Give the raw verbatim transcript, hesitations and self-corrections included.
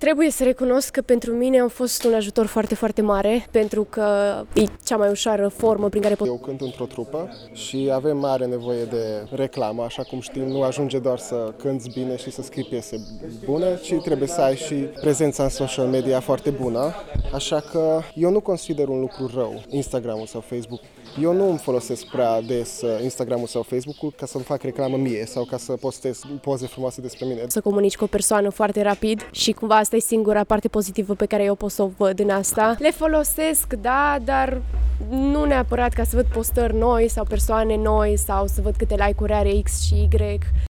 Trebuie să recunosc că pentru mine a fost un ajutor foarte, foarte mare, pentru că e cea mai ușoară formă prin care pot... Eu cânt într-o trupă și avem mare nevoie de reclamă, așa cum știm, nu ajunge doar să cânți bine și să scrii piese bune, ci trebuie să ai și prezența în social media foarte bună, așa că eu nu consider un lucru rău Instagram-ul sau Facebook. Eu nu îmi folosesc prea des Instagram-ul sau Facebook-ul ca să-mi fac reclamă mie sau ca să postez poze frumoase despre mine. Să comunici cu o persoană foarte rapid și cumva asta e singura parte pozitivă pe care eu pot să o văd în asta. Le folosesc, da, dar nu neapărat ca să văd postări noi sau persoane noi sau să văd câte like-uri are X și Y.